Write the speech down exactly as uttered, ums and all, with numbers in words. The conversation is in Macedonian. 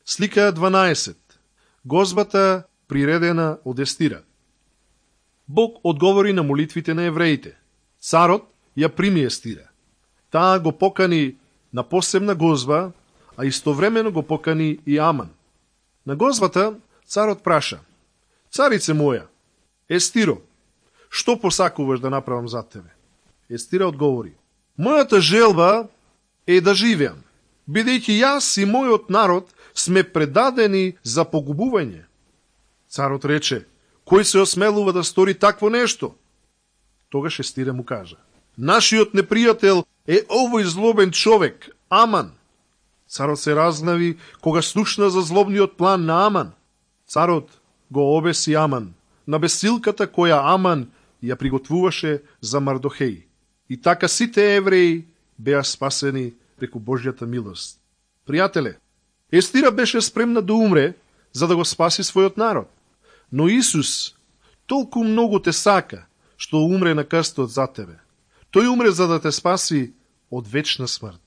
Слика дванаесет. Гозбата приредена од Естира. Бог одговори на молитвите на евреите. Царот ја прими Естира. Таа го покани на посебна гозба, а истовремено го покани и Аман. На гозбата царот праша: Царице моја, Естиро, што посакуваш да направам за тебе? Естира одговори: Мојата желба е да живеам, бидејќи јас и мојот народ сме предадени за погубување. Царот рече: Кој се осмелува да стори такво нешто? Тогаш Естира му кажа: Нашиот непријател е овој злобен човек, Аман. Царот се разгнави кога слушна за злобниот план на Аман. Царот го обеси Аман на бесилката која Аман ја приготвуваше за Мардохеј. И така сите евреи беа спасени преку Божјата милост. Пријателе, Естира беше спремна да умре за да го спаси својот народ. Но Исус толку многу те сака, што умре на крстот за тебе. Тој умре за да те спаси од вечна смрт.